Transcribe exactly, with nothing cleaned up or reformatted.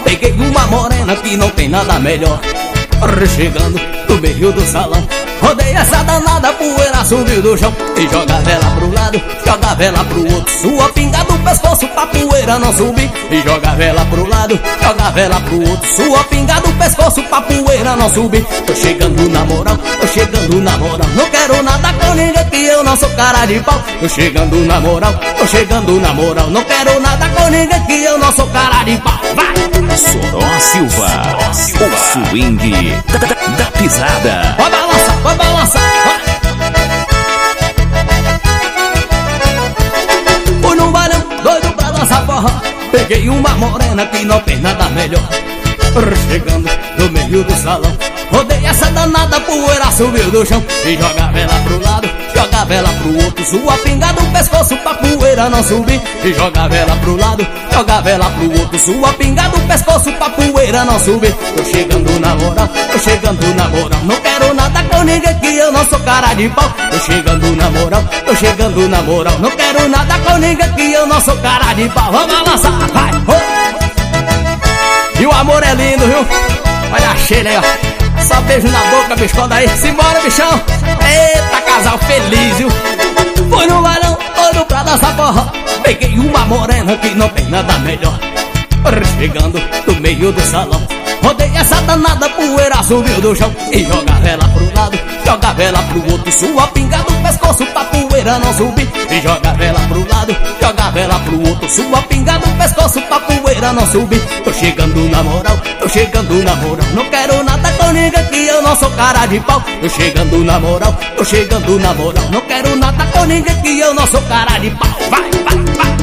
peguei uma morena que não tem nada melhor. Chegando no meio do salão, rodei essa danada, poeira subiu do chão. E joga a vela pro lado, joga a vela pro outro, sua pinga do pescoço pra poeira não subir. E joga a vela pro lado, joga a vela pro outro, sua pinga do pescoço pra poeira não subir. Tô chegando na moral, tô chegando na moral, não quero nada com ninguém que eu não sou cara de pau. Tô chegando na moral, tô chegando na moral, não quero nada com ninguém que eu não sou cara de pau. Vai! Soró Silva, o swing da, da, da pisada. Vai balançar, vai balançar, vai. Fui num bailão, doido pra dançar forró, peguei uma morena que não tem nada melhor. Chegando no meio do salão, rodei essa danada, poeira subiu do chão. E joga a vela pro lado, joga a vela pro outro, sua pinga do pescoço pra poeira não subir. E joga a vela pro lado, joga a vela pro outro, sua pinga do pescoço pra poeira não subir. Tô chegando na moral, tô chegando na moral, não quero nada com ninguém que eu não sou cara de pau. Tô chegando na moral, tô chegando na moral, não quero nada com ninguém que eu não sou cara de pau. Vamos balançar, vai! Oh! E o amor é lindo, viu? Olha a Sheila aí, ó. Só beijo na boca, bicho, daí. Simbora, bichão. Eita, casal feliz, viu? Fui no bailão, todo pra dançar forró, peguei uma morena que não tem nada melhor. Chegando no meio do salão, rodei essa danada, poeira subiu do chão. E joga a vela pro lado, joga a vela pro outro, sua pinga do pescoço pra poeira não subir. E joga a vela pro lado, joga a vela pro outro, sua pinga do pescoço pra poeira não subir. Tô chegando na moral, tô chegando na moral, não quero nada com ninguém que eu não sou cara de pau. Tô chegando na moral, tô chegando na moral, não quero nada com ninguém que eu não sou cara de pau. Vai, vai, vai!